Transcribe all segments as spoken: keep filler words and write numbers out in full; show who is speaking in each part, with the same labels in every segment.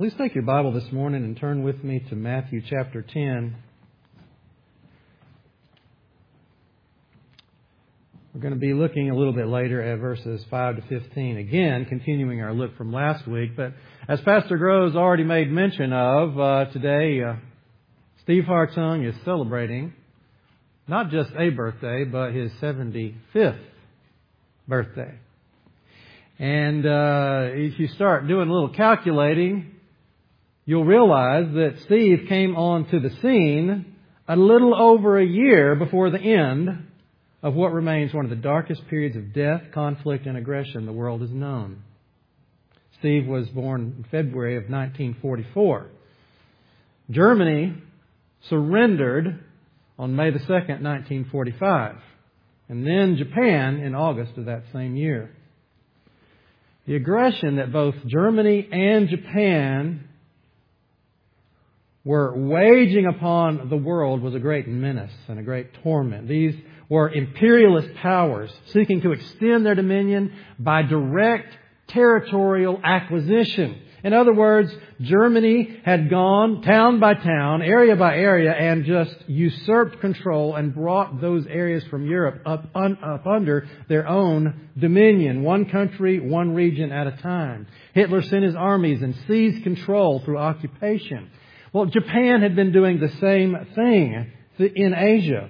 Speaker 1: Please take your Bible this morning and turn with me to Matthew chapter ten. We're going to be looking a little bit later at verses five to fifteen. Again, continuing our look from last week. But as Pastor Groves already made mention of, uh, today uh, Steve Hartung is celebrating not just a birthday, but his seventy-fifth birthday. And uh, if you start doing a little calculating, you'll realize that Steve came onto the scene a little over a year before the end of what remains one of the darkest periods of death, conflict, and aggression the world has known. Steve was born in February of nineteen forty-four. Germany surrendered on May the second, nineteen forty-five. And then Japan in August of that same year. The aggression that both Germany and Japan were waging upon the world was a great menace and a great torment. These were imperialist powers seeking to extend their dominion by direct territorial acquisition. In other words, Germany had gone town by town, area by area, and just usurped control and brought those areas from Europe up, un, up under their own dominion. One country, one region at a time. Hitler sent his armies and seized control through occupation. Well, Japan had been doing the same thing in Asia.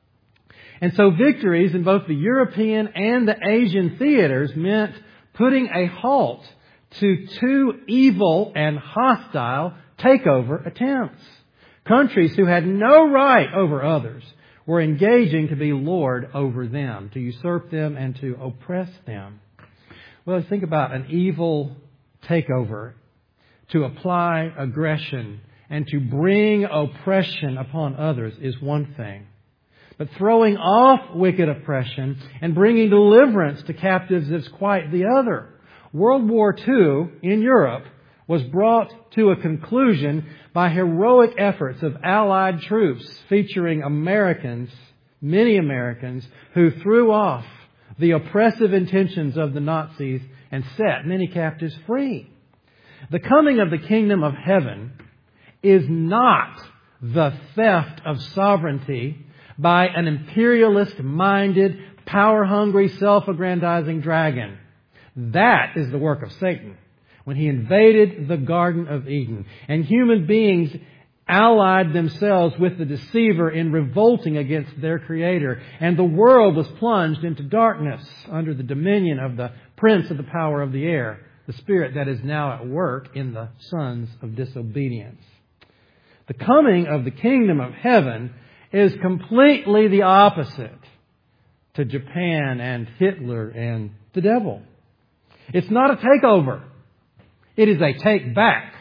Speaker 1: And so victories in both the European and the Asian theaters meant putting a halt to two evil and hostile takeover attempts. Countries who had no right over others were engaging to be lord over them, to usurp them and to oppress them. Well, think about an evil takeover, to apply aggression and to bring oppression upon others is one thing. But throwing off wicked oppression and bringing deliverance to captives is quite the other. World War Two in Europe was brought to a conclusion by heroic efforts of Allied troops featuring Americans, many Americans, who threw off the oppressive intentions of the Nazis and set many captives free. The coming of the kingdom of heaven is not the theft of sovereignty by an imperialist-minded, power-hungry, self-aggrandizing dragon. That is the work of Satan when he invaded the Garden of Eden. And human beings allied themselves with the deceiver in revolting against their Creator. And the world was plunged into darkness under the dominion of the prince of the power of the air, the spirit that is now at work in the sons of disobedience. The coming of the kingdom of heaven is completely the opposite to Japan and Hitler and the devil. It's not a takeover. It is a take back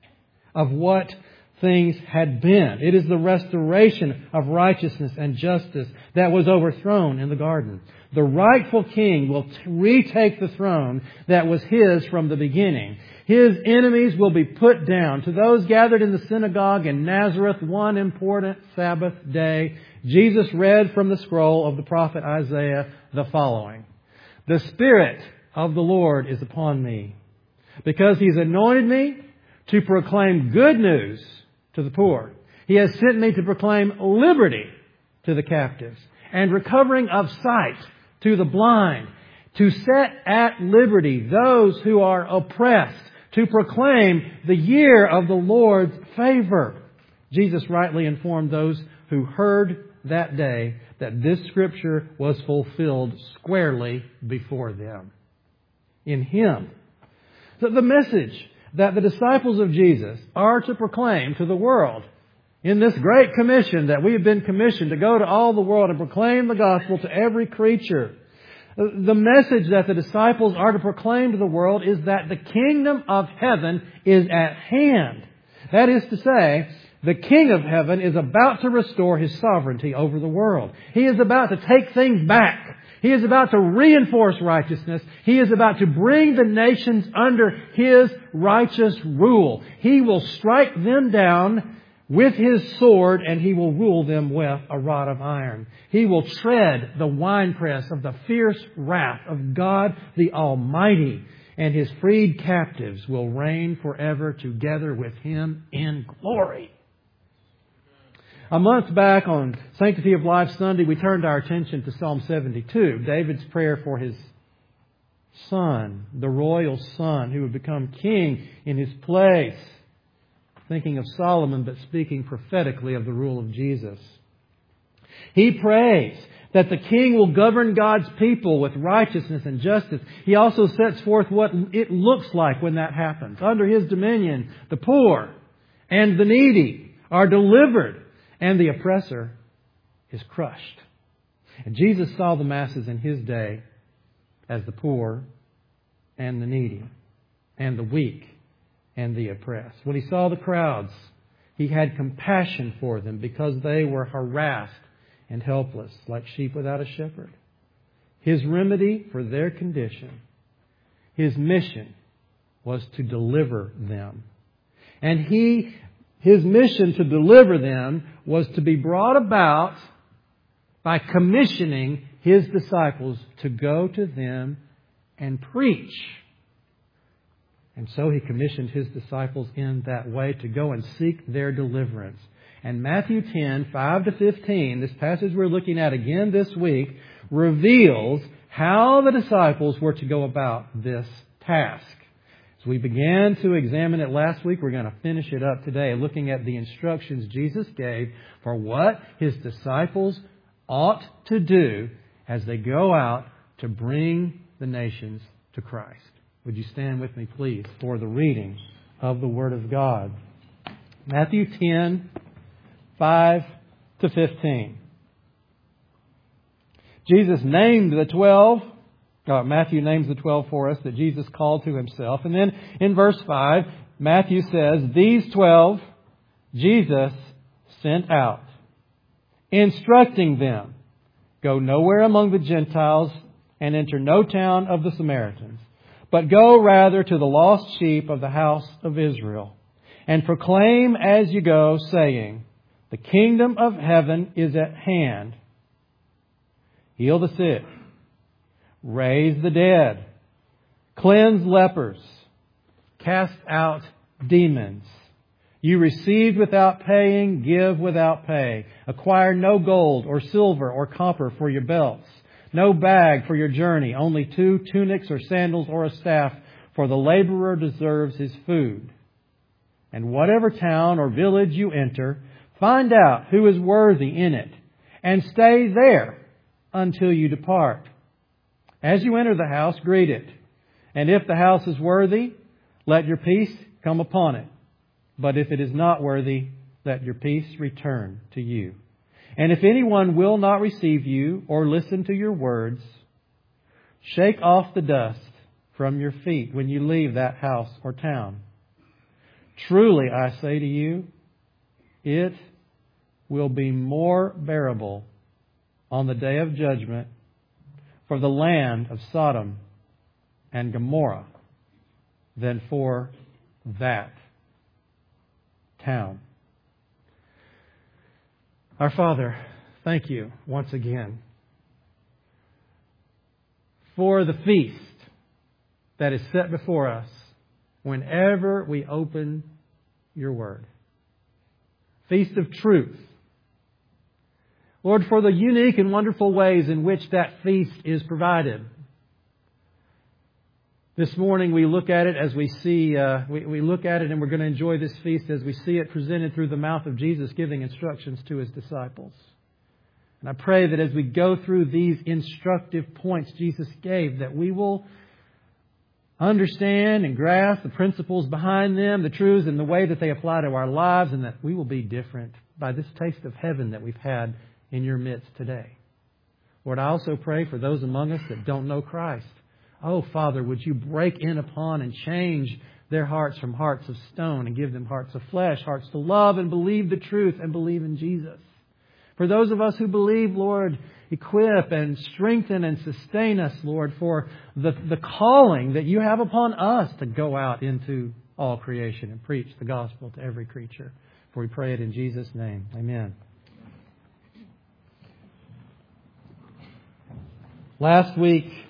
Speaker 1: of what things had been. It is the restoration of righteousness and justice that was overthrown in the garden. The rightful king will retake the throne that was his from the beginning. His enemies will be put down. To those gathered in the synagogue in Nazareth, one important Sabbath day, Jesus read from the scroll of the prophet Isaiah the following. The Spirit of the Lord is upon me, because He's anointed me to proclaim good news to the poor. He has sent me to proclaim liberty to the captives and recovering of sight to the blind, to set at liberty those who are oppressed, to proclaim the year of the Lord's favor. Jesus rightly informed those who heard that day that this Scripture was fulfilled squarely before them. In Him. So the message that the disciples of Jesus are to proclaim to the world in this great commission that we have been commissioned to go to all the world and proclaim the gospel to every creature. The message that the disciples are to proclaim to the world is that the kingdom of heaven is at hand. That is to say, the King of heaven is about to restore His sovereignty over the world. He is about to take things back. He is about to reinforce righteousness. He is about to bring the nations under His righteous rule. He will strike them down with His sword, and He will rule them with a rod of iron. He will tread the winepress of the fierce wrath of God the Almighty. and His freed captives will reign forever together with Him in glory. A month back on Sanctity of Life Sunday, we turned our attention to Psalm seventy-two, David's prayer for his son, the royal son who would become king in his place. Thinking of Solomon, but speaking prophetically of the rule of Jesus. He prays that the king will govern God's people with righteousness and justice. He also sets forth what it looks like when that happens. Under His dominion, the poor and the needy are delivered, and the oppressor is crushed. And Jesus saw the masses in His day as the poor and the needy and the weak and the oppressed. When He saw the crowds, He had compassion for them because they were harassed and helpless, like sheep without a shepherd. His remedy for their condition, His mission, was to deliver them. And He, His mission to deliver them was to be brought about by commissioning His disciples to go to them and preach. And so He commissioned His disciples in that way to go and seek their deliverance. And Matthew ten, five to fifteen, this passage we're looking at again this week, reveals how the disciples were to go about this task. As we began to examine it last week, we're going to finish it up today, looking at the instructions Jesus gave for what His disciples ought to do as they go out to bring the nations to Christ. Would you stand with me, please, for the reading of the Word of God? Matthew ten, five to fifteen. Jesus named the twelve. Uh, Matthew names the twelve for us that Jesus called to Himself. And then in verse five, Matthew says, these twelve Jesus sent out, instructing them, go nowhere among the Gentiles and enter no town of the Samaritans, but go rather to the lost sheep of the house of Israel, and proclaim as you go, saying, the kingdom of heaven is at hand. Heal the sick, raise the dead, cleanse lepers, cast out demons. You received without paying, give without pay. Acquire no gold or silver or copper for your belts. No bag for your journey, only two tunics or sandals or a staff, for the laborer deserves his food. And whatever town or village you enter, find out who is worthy in it, and stay there until you depart. As you enter the house, greet it. And if the house is worthy, let your peace come upon it. But if it is not worthy, let your peace return to you. And if anyone will not receive you or listen to your words, shake off the dust from your feet when you leave that house or town. Truly, I say to you, it will be more bearable on the day of judgment for the land of Sodom and Gomorrah than for that town. Our Father, thank You once again for the feast that is set before us whenever we open Your Word. Feast of truth. Lord, for the unique and wonderful ways in which that feast is provided. This morning we look at it as we see, uh, we, we look at it and we're going to enjoy this feast as we see it presented through the mouth of Jesus giving instructions to His disciples. And I pray that as we go through these instructive points Jesus gave, that we will understand and grasp the principles behind them, the truths and the way that they apply to our lives, and that we will be different by this taste of heaven that we've had in Your midst today. Lord, I also pray for those among us that don't know Christ. Oh, Father, would You break in upon and change their hearts from hearts of stone and give them hearts of flesh, hearts to love and believe the truth and believe in Jesus. For those of us who believe, Lord, equip and strengthen and sustain us, Lord, for the, the calling that You have upon us to go out into all creation and preach the gospel to every creature. For we pray it in Jesus' name. Amen. Last week,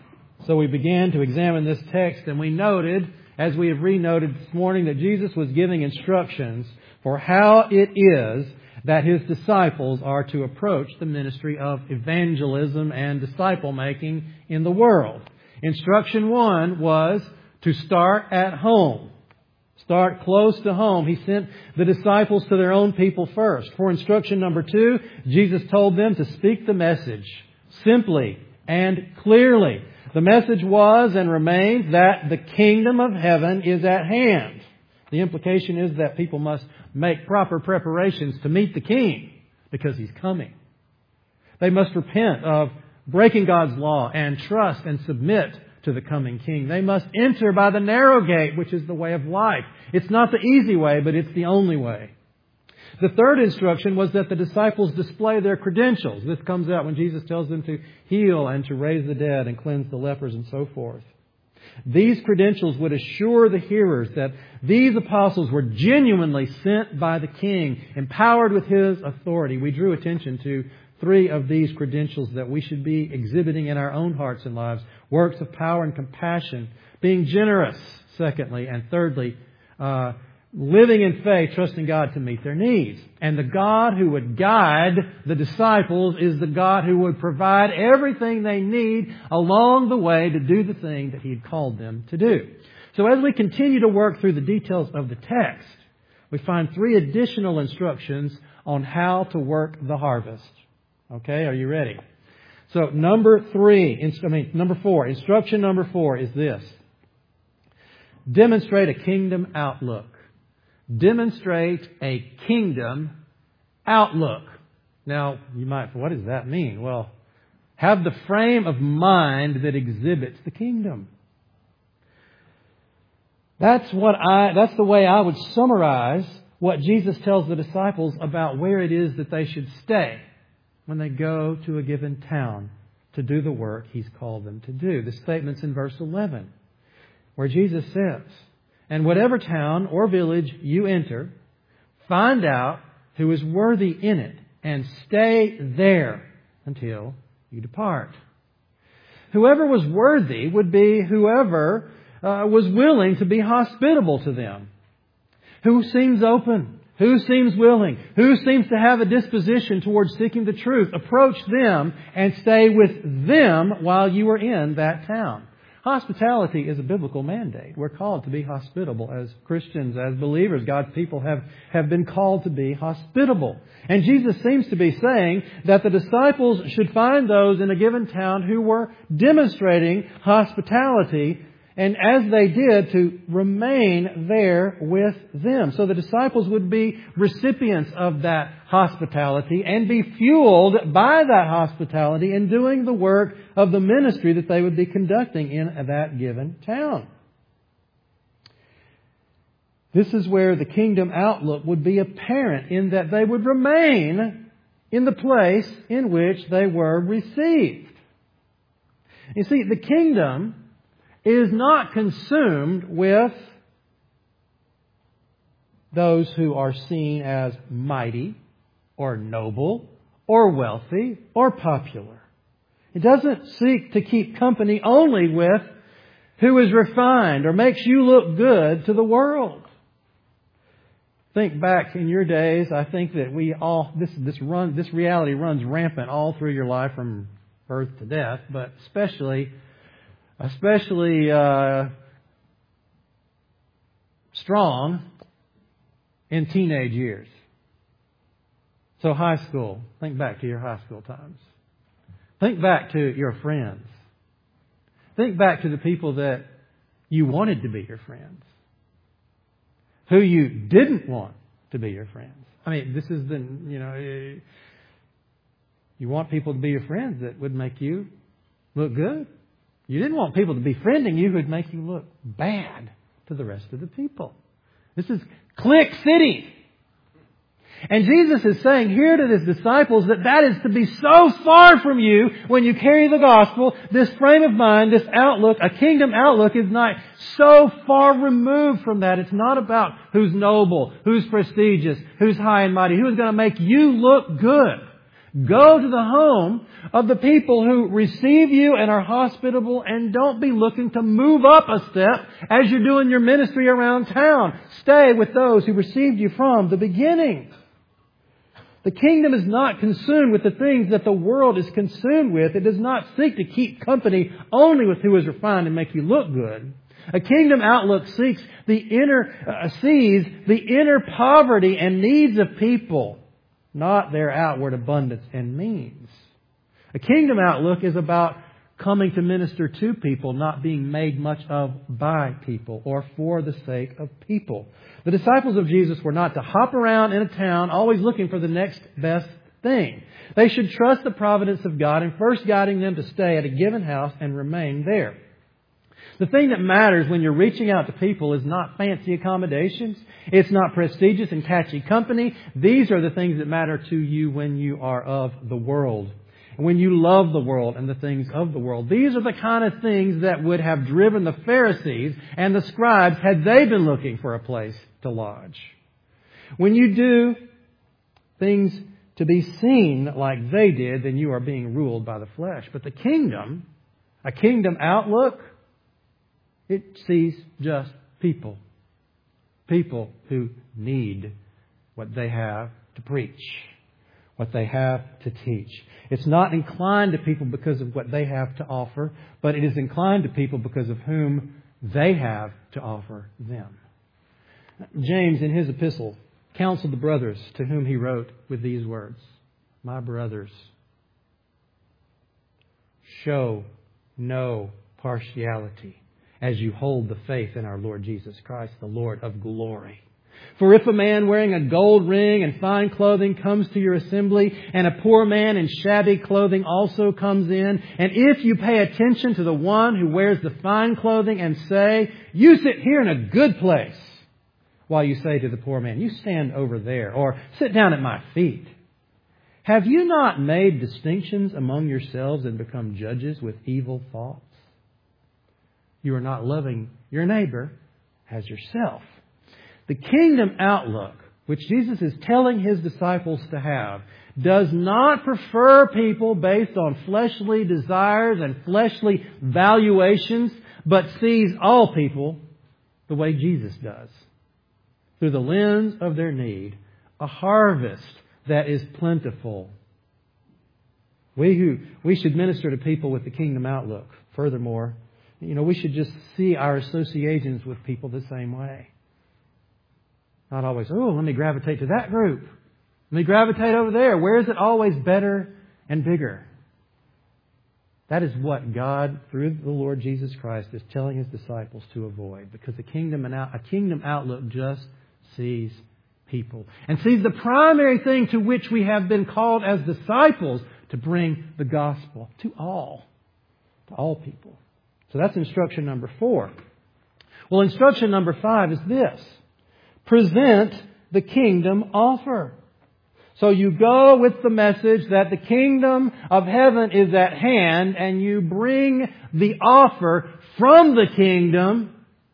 Speaker 1: So we began to examine this text, and we noted, as we have re-noted this morning, that Jesus was giving instructions for how it is that His disciples are to approach the ministry of evangelism and disciple-making in the world. Instruction one was to start at home. Start close to home. He sent the disciples to their own people first. For instruction number two, Jesus told them to speak the message simply and clearly. The message was and remains that the kingdom of heaven is at hand. The implication is that people must make proper preparations to meet the King because He's coming. They must repent of breaking God's law and trust and submit to the coming King. They must enter by the narrow gate, which is the way of life. It's not the easy way, but it's the only way. The third instruction was that the disciples display their credentials. This comes out when Jesus tells them to heal and to raise the dead and cleanse the lepers and so forth. These credentials would assure the hearers that these apostles were genuinely sent by the King, empowered with His authority. We drew attention to three of these credentials that we should be exhibiting in our own hearts and lives. Works of power and compassion. Being generous, secondly. And thirdly, uh, living in faith, trusting God to meet their needs. And the God who would guide the disciples is the God who would provide everything they need along the way to do the thing that He had called them to do. So as we continue to work through the details of the text, we find three additional instructions on how to work the harvest. Okay, are you ready? So number three, I mean number four, instruction number four is this. Demonstrate a kingdom outlook. Demonstrate a kingdom outlook. Now, you might, what does that mean? Well, have the frame of mind that exhibits the kingdom. That's what I, that's the way I would summarize what Jesus tells the disciples about where it is that they should stay when they go to a given town to do the work He's called them to do. The statement's in verse eleven, where Jesus says, "And whatever town or village you enter, find out who is worthy in it, and stay there until you depart." Whoever was worthy would be whoever uh, was willing to be hospitable to them. Who seems open? Who seems willing? Who seems to have a disposition towards seeking the truth? Approach them and stay with them while you are in that town. Hospitality is a biblical mandate. We're called to be hospitable as Christians, as believers. God's people have, have been called to be hospitable. And Jesus seems to be saying that the disciples should find those in a given town who were demonstrating hospitality, and as they did, to remain there with them. So the disciples would be recipients of that hospitality and be fueled by that hospitality in doing the work of the ministry that they would be conducting in that given town. This is where the kingdom outlook would be apparent, in that they would remain in the place in which they were received. You see, the kingdom is not consumed with those who are seen as mighty or noble or wealthy or popular. It doesn't seek to keep company only with who is refined or makes you look good to the world. Think back in your days. I think that we all this this run this reality runs rampant all through your life from birth to death, but especially especially uh, strong in teenage years. So high school. Think back to your high school times. Think back to your friends. Think back to the people that you wanted to be your friends, who you didn't want to be your friends. I mean, this is the, you know, you want people to be your friends that would make you look good. You didn't want people to be friending you who would make you look bad to the rest of the people. This is clique city. And Jesus is saying here to His disciples that that is to be so far from you when you carry the gospel. This frame of mind, this outlook, a kingdom outlook, is not so far removed from that. It's not about who's noble, who's prestigious, who's high and mighty, who's going to make you look good. Go to the home of the people who receive you and are hospitable, and don't be looking to move up a step as you're doing your ministry around town. Stay with those who received you from the beginning. The kingdom is not consumed with the things that the world is consumed with. It does not seek to keep company only with who is refined and make you look good. A kingdom outlook seeks the inner, uh, sees the inner poverty and needs of people, not their outward abundance and means. A kingdom outlook is about coming to minister to people, not being made much of by people or for the sake of people. The disciples of Jesus were not to hop around in a town always looking for the next best thing. They should trust the providence of God in first guiding them to stay at a given house and remain there. The thing that matters when you're reaching out to people is not fancy accommodations. It's not prestigious and catchy company. These are the things that matter to you when you are of the world. When you love the world and the things of the world. These are the kind of things that would have driven the Pharisees and the scribes had they been looking for a place to lodge. When you do things to be seen like they did, then you are being ruled by the flesh. But the kingdom, a kingdom outlook, it sees just people. People who need what they have to preach, what they have to teach. It's not inclined to people because of what they have to offer, but it is inclined to people because of whom they have to offer them. James, in his epistle, counseled the brothers to whom he wrote with these words, "My brothers, show no partiality as you hold the faith in our Lord Jesus Christ, the Lord of glory. For if a man wearing a gold ring and fine clothing comes to your assembly, and a poor man in shabby clothing also comes in, and if you pay attention to the one who wears the fine clothing and say, 'You sit here in a good place,' while you say to the poor man, 'You stand over there,' or 'Sit down at my feet,' have you not made distinctions among yourselves and become judges with evil thoughts? You are not loving your neighbor as yourself." The kingdom outlook, which Jesus is telling His disciples to have, does not prefer people based on fleshly desires and fleshly valuations, but sees all people the way Jesus does, through the lens of their need, a harvest that is plentiful. We who we should minister to people with the kingdom outlook. Furthermore, you know, we should just see our associations with people the same way. Not always, oh, let me gravitate to that group. Let me gravitate over there. Where is it always better and bigger? That is what God, through the Lord Jesus Christ, is telling His disciples to avoid. Because the kingdom and out, a kingdom outlook just sees people. And sees the primary thing to which we have been called as disciples, to bring the gospel to all. To all people. So that's instruction number four. Well, instruction number five is this. Present the kingdom offer. So you go with the message that the kingdom of heaven is at hand, and you bring the offer from the kingdom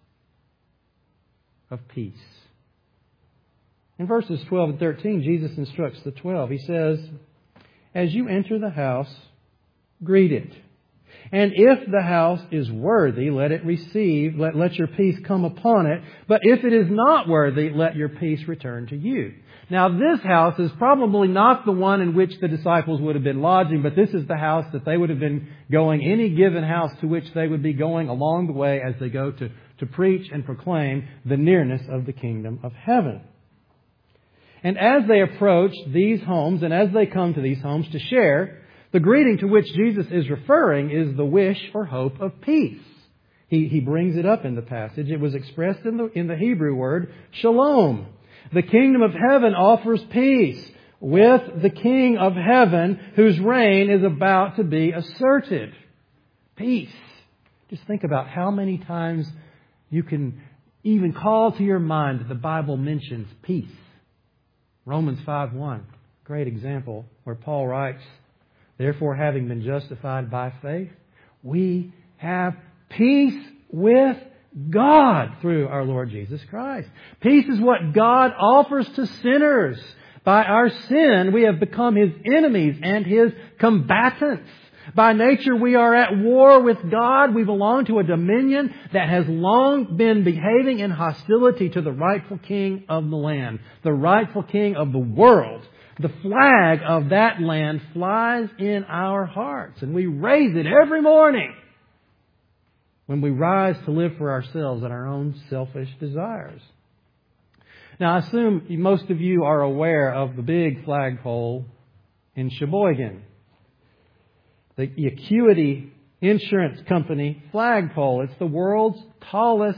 Speaker 1: of peace. In verses twelve and thirteen, Jesus instructs the twelve. He says, "As you enter the house, greet it. And if the house is worthy, let it receive, let, let your peace come upon it. But if it is not worthy, let your peace return to you." Now, this house is probably not the one in which the disciples would have been lodging, but this is the house that they would have been going, any given house to which they would be going along the way as they go to, to preach and proclaim the nearness of the kingdom of heaven. And as they approach these homes, and as they come to these homes to share, the greeting to which Jesus is referring is the wish or hope of peace. He, he brings it up in the passage. It was expressed in the, in the Hebrew word shalom. The kingdom of heaven offers peace with the King of heaven whose reign is about to be asserted. Peace. Just think about how many times you can even call to your mind that the Bible mentions peace. Romans five one, great example where Paul writes, "Therefore, having been justified by faith, we have peace with God through our Lord Jesus Christ." Peace is what God offers to sinners. By our sin, we have become His enemies and His combatants. By nature, we are at war with God. We belong to a dominion that has long been behaving in hostility to the rightful king of the land, the rightful king of the world. The flag of that land flies in our hearts, and we raise it every morning when we rise to live for ourselves and our own selfish desires. Now, I assume most of you are aware of the big flagpole in Sheboygan. The Acuity Insurance Company flagpole. It's the world's tallest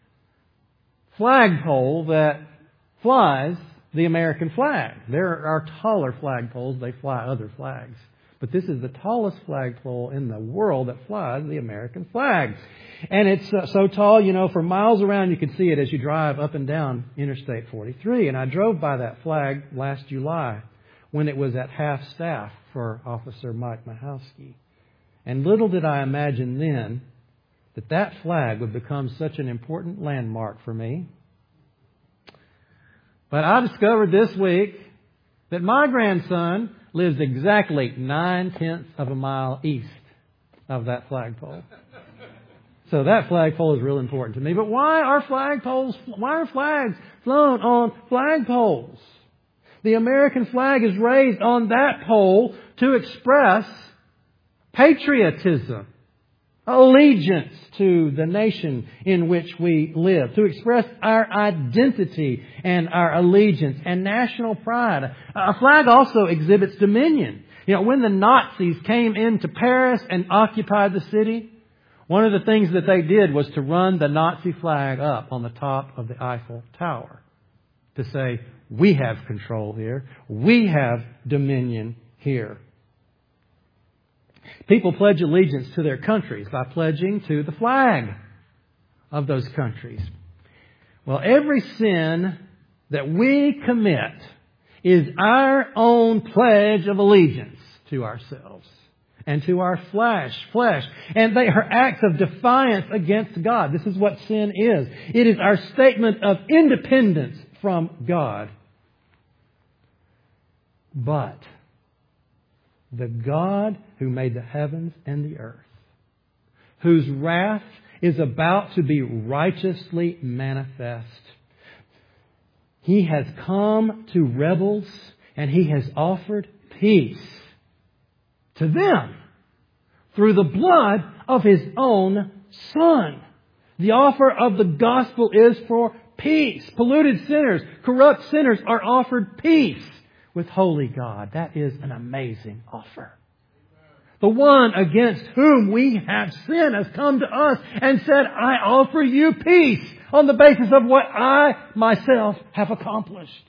Speaker 1: flagpole that flies the American flag. There are taller flagpoles. They fly other flags. But this is the tallest flagpole in the world that flies the American flag. And it's uh, so tall, you know, for miles around you can see it as you drive up and down Interstate forty-three. And I drove by that flag last July when it was at half staff for Officer Mike Mahowski. And little did I imagine then that that flag would become such an important landmark for me. But I discovered this week that my grandson lives exactly nine-tenths of a mile east of that flagpole. So that flagpole is real important to me. But why are flagpoles, why are flags flown on flagpoles? The American flag is raised on that pole to express patriotism, allegiance to the nation in which we live, to express our identity and our allegiance and national pride. A flag also exhibits dominion. You know, when the Nazis came into Paris and occupied the city, one of the things that they did was to run the Nazi flag up on the top of the Eiffel Tower to say, we have control here. We have dominion here. People pledge allegiance to their countries by pledging to the flag of those countries. Well, every sin that we commit is our own pledge of allegiance to ourselves and to our flesh, flesh. And they are acts of defiance against God. This is what sin is. It is our statement of independence from God. But the God who made the heavens and the earth, whose wrath is about to be righteously manifest, He has come to rebels and He has offered peace to them through the blood of His own Son. The offer of the gospel is for peace. Polluted sinners, corrupt sinners are offered peace with holy God. That is an amazing offer. The one against whom we have sinned has come to us and said, I offer you peace on the basis of what I myself have accomplished.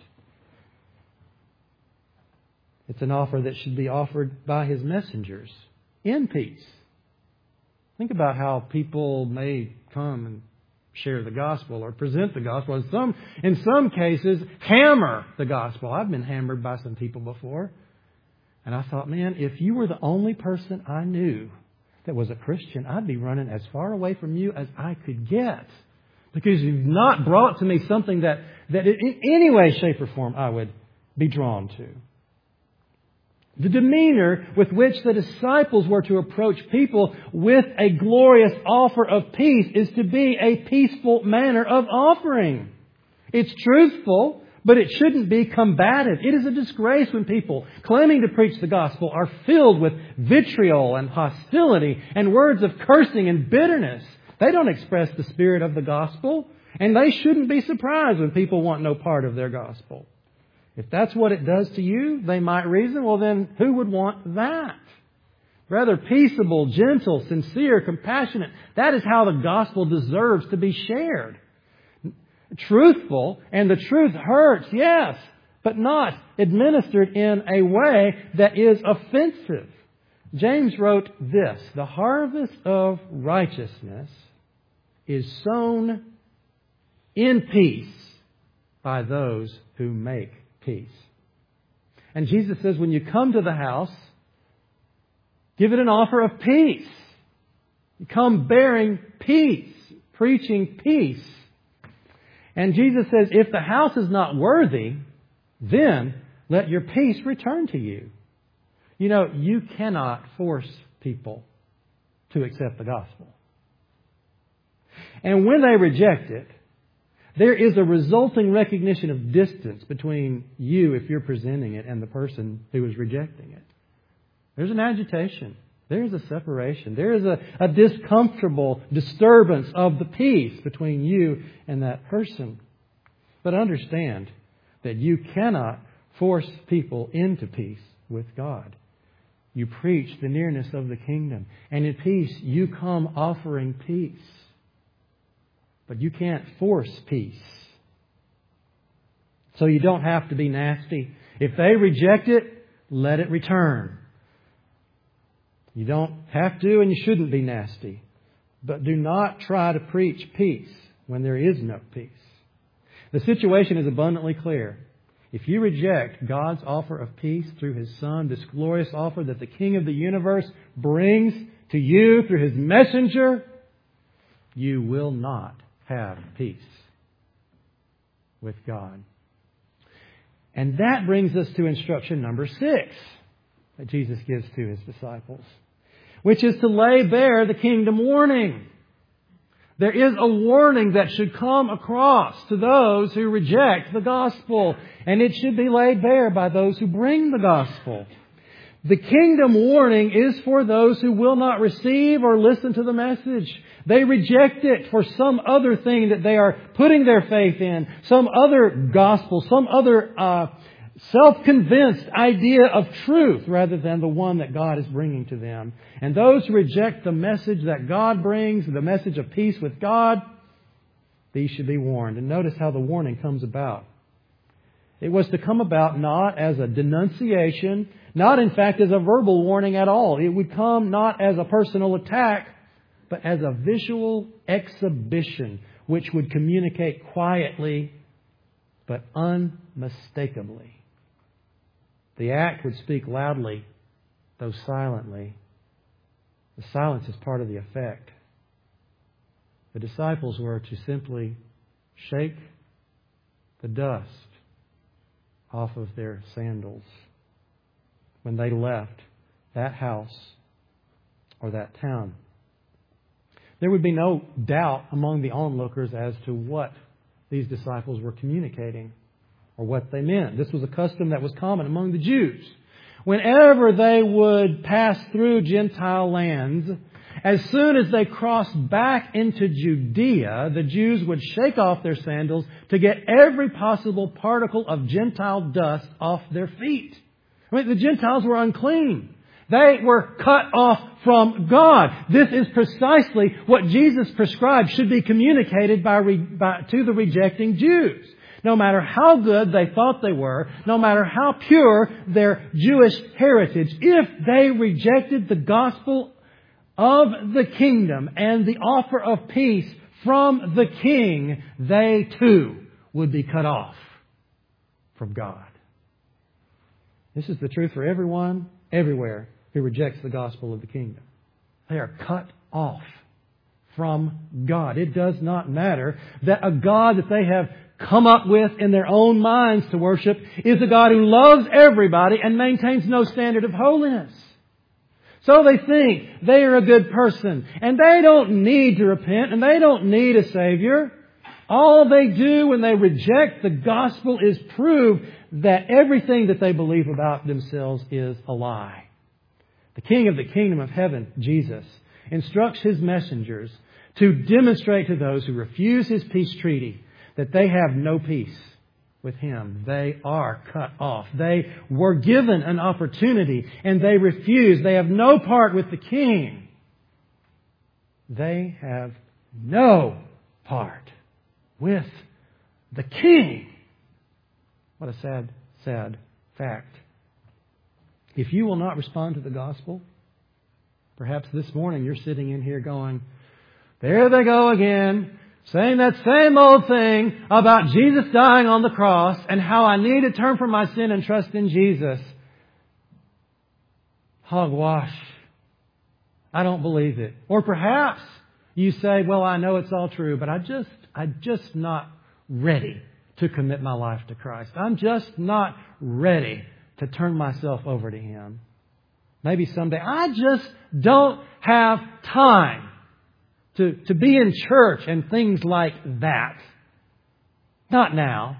Speaker 1: It's an offer that should be offered by His messengers in peace. Think about how people may come and share the gospel or present the gospel. In some, in some cases, hammer the gospel. I've been hammered by some people before. And I thought, man, if you were the only person I knew that was a Christian, I'd be running as far away from you as I could get. Because you've not brought to me something that, that in any way, shape, or form I would be drawn to. The demeanor with which the disciples were to approach people with a glorious offer of peace is to be a peaceful manner of offering. It's truthful, but it shouldn't be combative. It is a disgrace when people claiming to preach the gospel are filled with vitriol and hostility and words of cursing and bitterness. They don't express the spirit of the gospel, and they shouldn't be surprised when people want no part of their gospel. If that's what it does to you, they might reason, well then, who would want that? Rather peaceable, gentle, sincere, compassionate. That is how the gospel deserves to be shared. Truthful, and the truth hurts, yes, but not administered in a way that is offensive. James wrote this, the harvest of righteousness is sown in peace by those who make peace. And Jesus says, when you come to the house, give it an offer of peace. You come bearing peace, preaching peace. And Jesus says, if the house is not worthy, then let your peace return to you. You know, you cannot force people to accept the gospel. And when they reject it, there is a resulting recognition of distance between you, if you're presenting it, and the person who is rejecting it. There's an agitation. There's a separation. There is a, a discomfortable disturbance of the peace between you and that person. But understand that you cannot force people into peace with God. You preach the nearness of the kingdom. And in peace, you come offering peace. But you can't force peace. So you don't have to be nasty. If they reject it, let it return. You don't have to and you shouldn't be nasty. But do not try to preach peace when there is no peace. The situation is abundantly clear. If you reject God's offer of peace through His Son, this glorious offer that the King of the universe brings to you through His messenger, you will not have peace with God. And that brings us to instruction number six that Jesus gives to His disciples, which is to lay bare the kingdom warning. There is a warning that should come across to those who reject the gospel, and it should be laid bare by those who bring the gospel. The kingdom warning is for those who will not receive or listen to the message. They reject it for some other thing that they are putting their faith in, some other gospel, some other uh, self-convinced idea of truth rather than the one that God is bringing to them. And those who reject the message that God brings, the message of peace with God, these should be warned. And notice how the warning comes about. It was to come about not as a denunciation, not in fact as a verbal warning at all. It would come not as a personal attack, but as a visual exhibition which would communicate quietly but unmistakably. The act would speak loudly, though silently. The silence is part of the effect. The disciples were to simply shake the dust off of their sandals when they left that house or that town. There would be no doubt among the onlookers as to what these disciples were communicating or what they meant. This was a custom that was common among the Jews. Whenever they would pass through Gentile lands, as soon as they crossed back into Judea, the Jews would shake off their sandals to get every possible particle of Gentile dust off their feet. I mean, the Gentiles were unclean. They were cut off from God. This is precisely what Jesus prescribed should be communicated by, by to the rejecting Jews. No matter how good they thought they were, no matter how pure their Jewish heritage, if they rejected the gospel of the kingdom and the offer of peace from the King, they too would be cut off from God. This is the truth for everyone, everywhere, who rejects the gospel of the kingdom. They are cut off from God. It does not matter that a God that they have come up with in their own minds to worship is a God who loves everybody and maintains no standard of holiness. So they think they are a good person and they don't need to repent and they don't need a Savior. All they do when they reject the gospel is prove that everything that they believe about themselves is a lie. The King of the kingdom of heaven, Jesus, instructs His messengers to demonstrate to those who refuse His peace treaty that they have no peace with Him. They are cut off. They were given an opportunity and they refuse. They have no part with the King. They have no part with the King. What a sad, sad fact. If you will not respond to the gospel, perhaps this morning you're sitting in here going, there they go again, saying that same old thing about Jesus dying on the cross and how I need to turn from my sin and trust in Jesus. Hogwash. I don't believe it. Or perhaps you say, well, I know it's all true, but I just, I'm just not ready to commit my life to Christ. I'm just not ready to turn myself over to Him. Maybe someday. I just don't have time to, to be in church and things like that. Not now.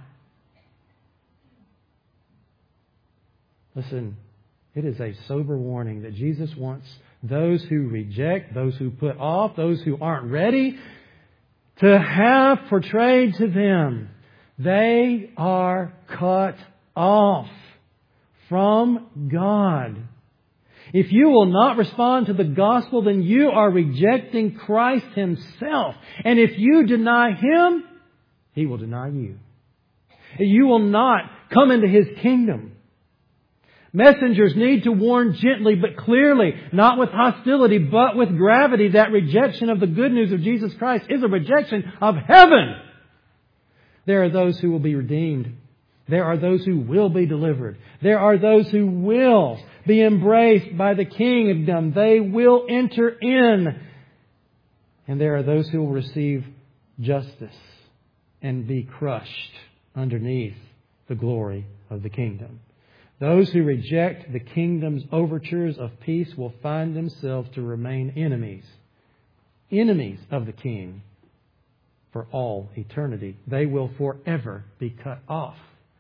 Speaker 1: Listen, it is a sober warning that Jesus wants those who reject, those who put off, those who aren't ready to have portrayed to them, they are cut off from God. If you will not respond to the gospel, then you are rejecting Christ Himself. And if you deny Him, He will deny you. You will not come into His kingdom. Messengers need to warn gently but clearly, not with hostility, but with gravity, that rejection of the good news of Jesus Christ is a rejection of heaven. There are those who will be redeemed. There are those who will be delivered. There are those who will be embraced by the kingdom. They will enter in. And there are those who will receive justice and be crushed underneath the glory of the kingdom. Those who reject the kingdom's overtures of peace will find themselves to remain enemies. Enemies of the King for all eternity. They will forever be cut off.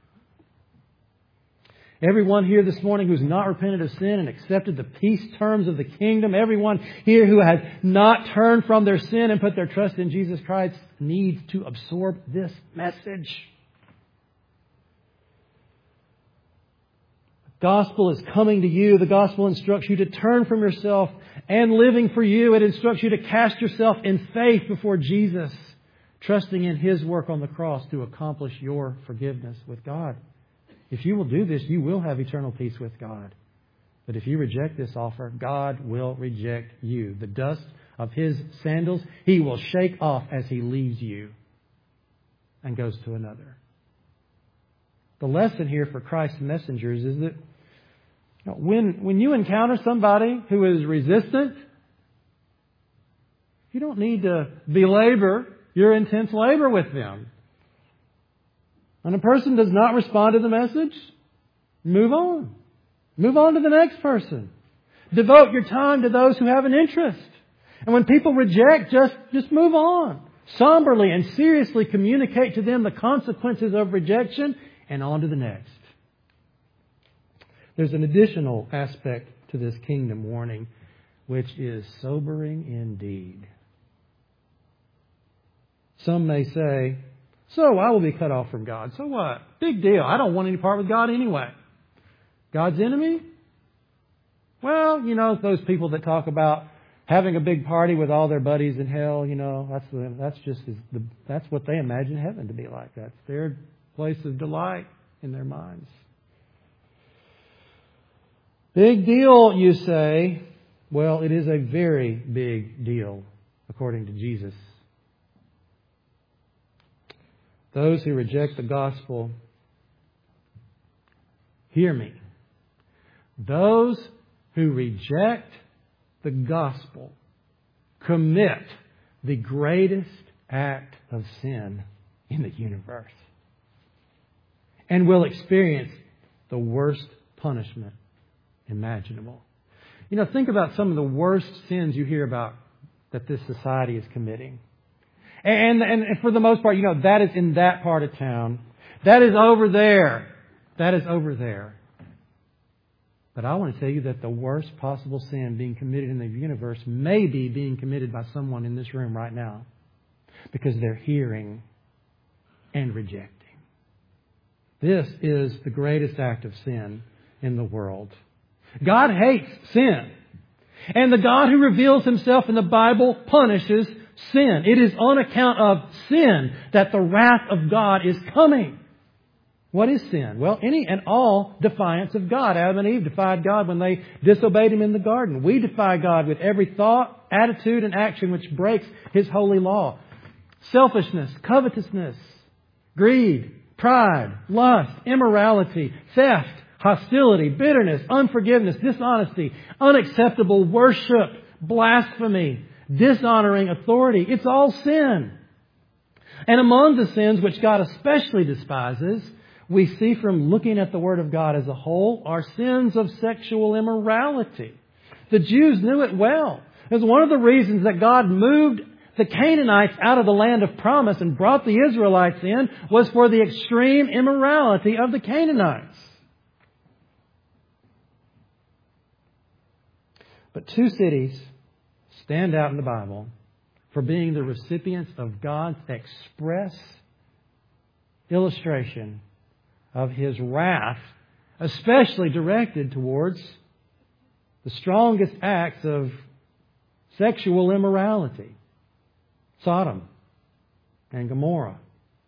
Speaker 1: Everyone here this morning who's not repented of sin and accepted the peace terms of the kingdom, everyone here who has not turned from their sin and put their trust in Jesus Christ needs to absorb this message. The gospel is coming to you. The gospel instructs you to turn from yourself and living for you. It instructs you to cast yourself in faith before Jesus, trusting in His work on the cross to accomplish your forgiveness with God. If you will do this, you will have eternal peace with God. But if you reject this offer, God will reject you. The dust of His sandals He will shake off as He leaves you and goes to another. The lesson here for Christ's messengers is that you know, when, when you encounter somebody who is resistant, you don't need to belabor your intense labor with them. When a person does not respond to the message, move on. Move on to the next person. Devote your time to those who have an interest. And when people reject, just, just move on. Somberly and seriously communicate to them the consequences of rejection and on to the next. There's an additional aspect to this kingdom warning, which is sobering indeed. Some may say, so I will be cut off from God. So what? Big deal. I don't want any part with God anyway. God's enemy? Well, you know, those people that talk about having a big party with all their buddies in hell, you know, that's the, that's just the, that's what they imagine heaven to be like. That's their place of delight in their minds. Big deal, you say. Well, it is a very big deal, according to Jesus. Those who reject the gospel, hear me. Those who reject the gospel commit the greatest act of sin in the universe and will experience the worst punishment imaginable. You know, think about some of the worst sins you hear about that this society is committing. And, and, and for the most part, you know, that is in that part of town. That is over there. That is over there. But I want to tell you that the worst possible sin being committed in the universe may be being committed by someone in this room right now because they're hearing and rejecting. This is the greatest act of sin in the world. God hates sin. And the God who reveals Himself in the Bible punishes sin. It is on account of sin that the wrath of God is coming. What is sin? Well, any and all defiance of God. Adam and Eve defied God when they disobeyed Him in the garden. We defy God with every thought, attitude, and action which breaks His holy law. Selfishness, covetousness, greed, pride, lust, immorality, theft, hostility, bitterness, unforgiveness, dishonesty, unacceptable worship, blasphemy, dishonoring authority. It's all sin. And among the sins which God especially despises, we see from looking at the Word of God as a whole, are sins of sexual immorality. The Jews knew it well. It was one of the reasons that God moved the Canaanites out of the land of promise and brought the Israelites in, was for the extreme immorality of the Canaanites. But two cities stand out in the Bible for being the recipients of God's express illustration of His wrath, especially directed towards the strongest acts of sexual immorality: Sodom and Gomorrah.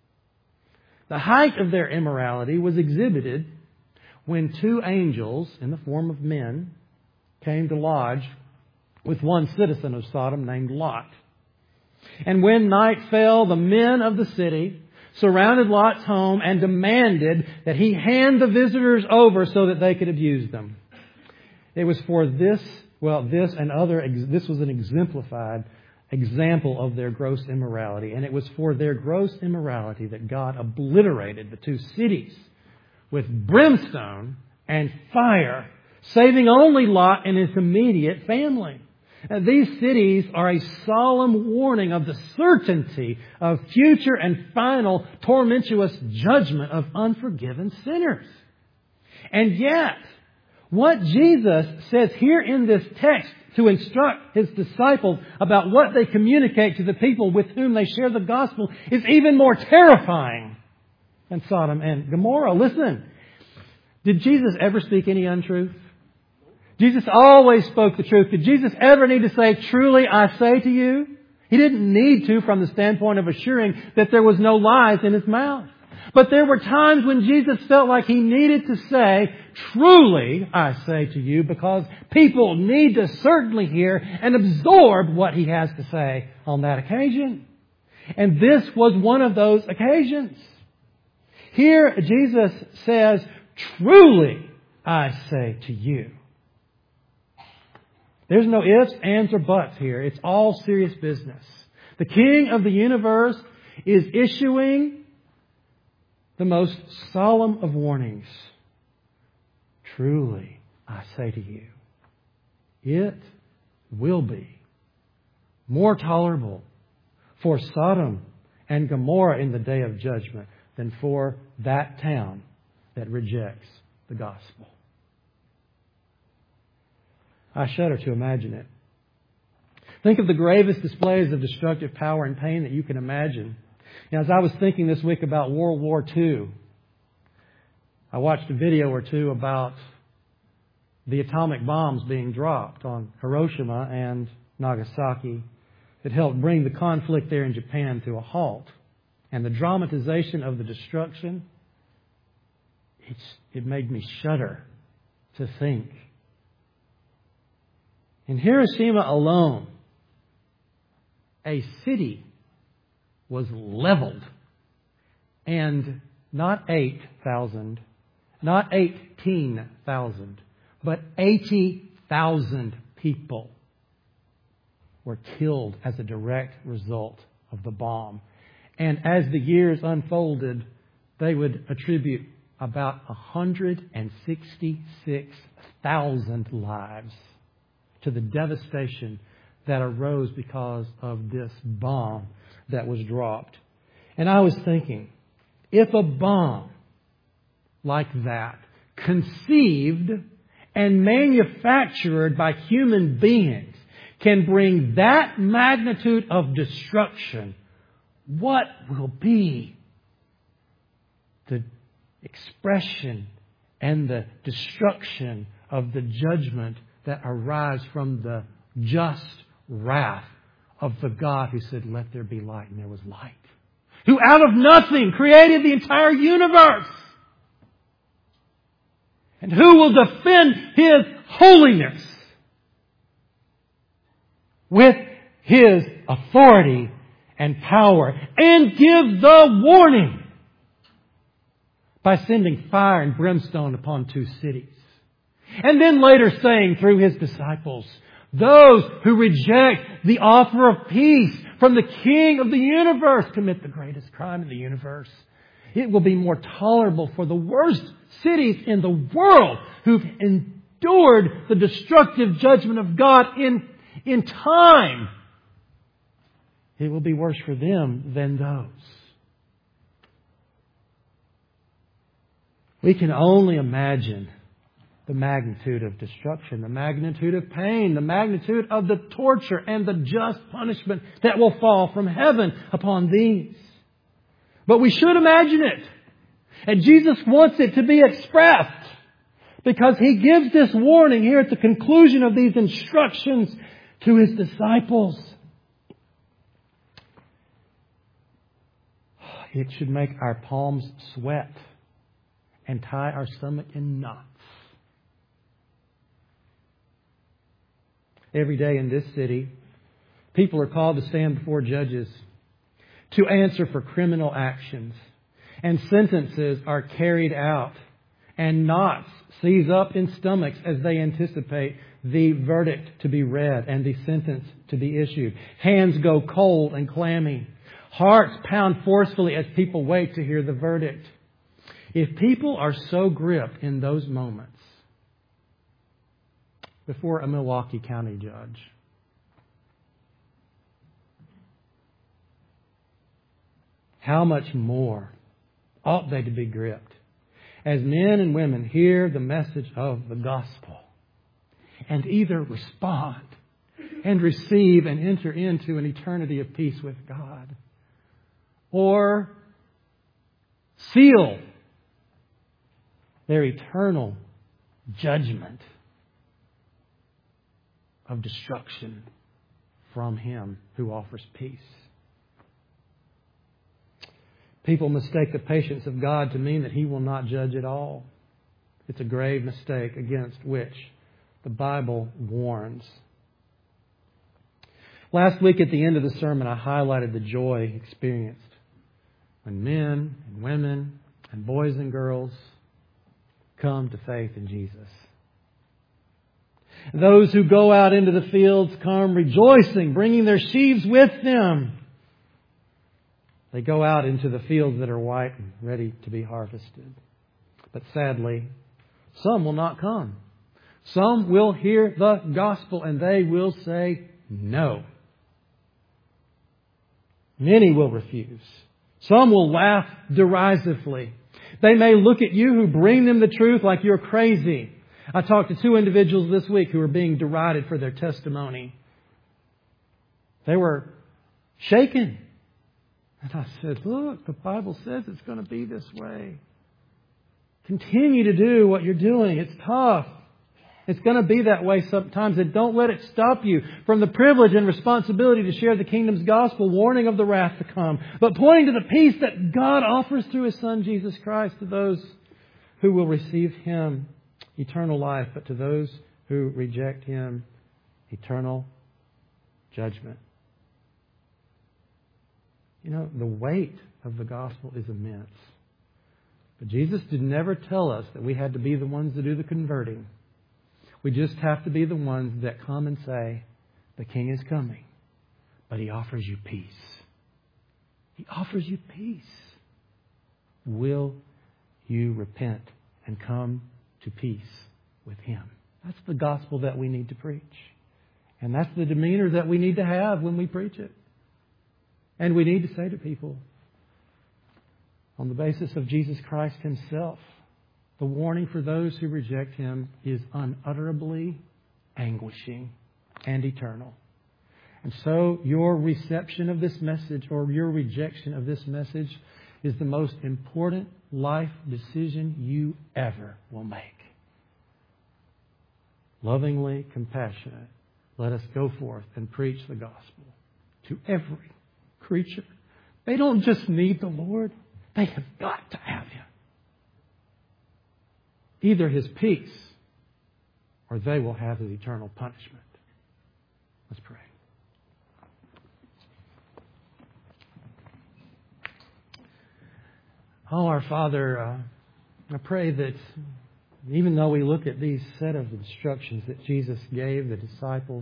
Speaker 1: The height of their immorality was exhibited when two angels in the form of men came to lodge with one citizen of Sodom named Lot. And when night fell, the men of the city surrounded Lot's home and demanded that he hand the visitors over so that they could abuse them. It was for this, well, this and other, this was an exemplified example of their gross immorality. And it was for their gross immorality that God obliterated the two cities with brimstone and fire, saving only Lot and his immediate family. And these cities are a solemn warning of the certainty of future and final tormentuous judgment of unforgiven sinners. And yet, what Jesus says here in this text to instruct His disciples about what they communicate to the people with whom they share the gospel is even more terrifying than Sodom and Gomorrah. Listen, did Jesus ever speak any untruth? Jesus always spoke the truth. Did Jesus ever need to say, "Truly I say to you"? He didn't need to from the standpoint of assuring that there was no lies in His mouth. But there were times when Jesus felt like He needed to say, "Truly I say to you," because people need to certainly hear and absorb what He has to say on that occasion. And this was one of those occasions. Here Jesus says, "Truly I say to you." There's no ifs, ands, or buts here. It's all serious business. The King of the universe is issuing the most solemn of warnings. Truly, I say to you, it will be more tolerable for Sodom and Gomorrah in the day of judgment than for that town that rejects the gospel. I shudder to imagine it. Think of the gravest displays of destructive power and pain that you can imagine. You know, as I was thinking this week about World War Two, I watched a video or two about the atomic bombs being dropped on Hiroshima and Nagasaki. It helped bring the conflict there in Japan to a halt. And the dramatization of the destruction, it's, it made me shudder to think. In Hiroshima alone, a city was leveled, and not eight thousand, not eighteen thousand, but eighty thousand people were killed as a direct result of the bomb. And as the years unfolded, they would attribute about one hundred sixty-six thousand lives to the devastation that arose because of this bomb that was dropped. And I was thinking, if a bomb like that, conceived and manufactured by human beings, can bring that magnitude of destruction, what will be the expression and the destruction of the judgment that arise from the just wrath of the God who said, "Let there be light," and there was light. Who out of nothing created the entire universe. And who will defend His holiness with His authority and power and give the warning by sending fire and brimstone upon two cities. And then later saying through His disciples, Those who reject the offer of peace from the King of the universe commit the greatest crime in the universe. It will be more tolerable for the worst cities in the world who've endured the destructive judgment of God in, in time. It will be worse for them than those. We can only imagine the magnitude of destruction, the magnitude of pain, the magnitude of the torture and the just punishment that will fall from heaven upon these. But we should imagine it. And Jesus wants it to be expressed because He gives this warning here at the conclusion of these instructions to His disciples. It should make our palms sweat and tie our stomach in knots. Every day in this city, people are called to stand before judges to answer for criminal actions. And sentences are carried out. And knots seize up in stomachs as they anticipate the verdict to be read and the sentence to be issued. Hands go cold and clammy. Hearts pound forcefully as people wait to hear the verdict. If people are so gripped in those moments before a Milwaukee County judge, how much more ought they to be gripped as men and women hear the message of the gospel and either respond and receive and enter into an eternity of peace with God, or seal their eternal judgment of destruction from Him who offers peace. People mistake the patience of God to mean that He will not judge at all. It's a grave mistake against which the Bible warns. Last week at the end of the sermon, I highlighted the joy experienced when men and women and boys and girls come to faith in Jesus. Those who go out into the fields come rejoicing, bringing their sheaves with them. They go out into the fields that are white and ready to be harvested. But sadly, some will not come. Some will hear the gospel and they will say no. Many will refuse. Some will laugh derisively. They may look at you who bring them the truth like you're crazy. I talked to two individuals this week who were being derided for their testimony. They were shaken. And I said, look, the Bible says it's going to be this way. Continue to do what you're doing. It's tough. It's going to be that way sometimes. And don't let it stop you from the privilege and responsibility to share the kingdom's gospel, warning of the wrath to come, but pointing to the peace that God offers through His Son, Jesus Christ, to those who will receive Him, eternal life, but to those who reject Him, eternal judgment. You know, the weight of the gospel is immense. But Jesus did never tell us that we had to be the ones that do the converting. We just have to be the ones that come and say, the King is coming, but He offers you peace. He offers you peace. Will you repent and come to peace with Him? That's the gospel that we need to preach. And that's the demeanor that we need to have when we preach it. And we need to say to people, on the basis of Jesus Christ Himself, the warning for those who reject Him is unutterably anguishing and eternal. And so your reception of this message or your rejection of this message is the most important life decision you ever will make. Lovingly compassionate, let us go forth and preach the gospel to every creature. They don't just need the Lord. They have got to have Him. Either His peace or they will have His eternal punishment. Let's pray. Oh, our Father, uh, I pray that Even though we look at these set of instructions that Jesus gave the disciples,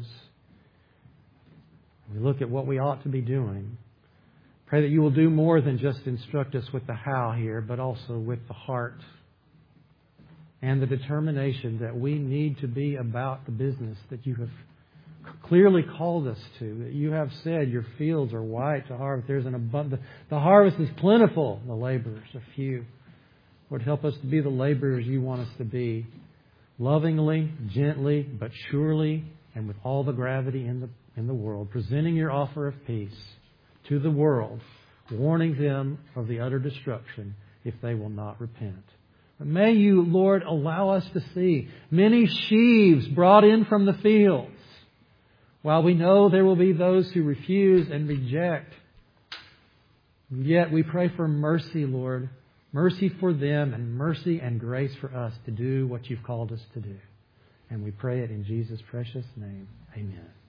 Speaker 1: we look at what we ought to be doing. Pray that you will do more than just instruct us with the how here, but also with the heart and the determination that we need to be about the business that you have clearly called us to. That you have said your fields are white to harvest. There's an abundant. The harvest is plentiful. The laborers are few. Lord, help us to be the laborers you want us to be, lovingly, gently, but surely, and with all the gravity in the in the world, presenting your offer of peace to the world, warning them of the utter destruction if they will not repent. But may you, Lord, allow us to see many sheaves brought in from the fields, while we know there will be those who refuse and reject. Yet we pray for mercy, Lord, mercy for them and mercy and grace for us to do what you've called us to do. And we pray it in Jesus' precious name. Amen.